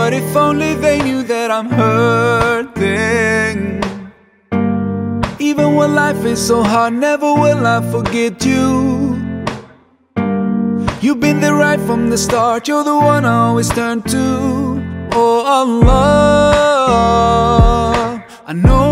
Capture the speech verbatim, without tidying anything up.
But if only they knew that I'm hurting. Even when life is so hard, never will I forget you. You've been there right from the start, you're the one I always turn to. Oh Allah, I know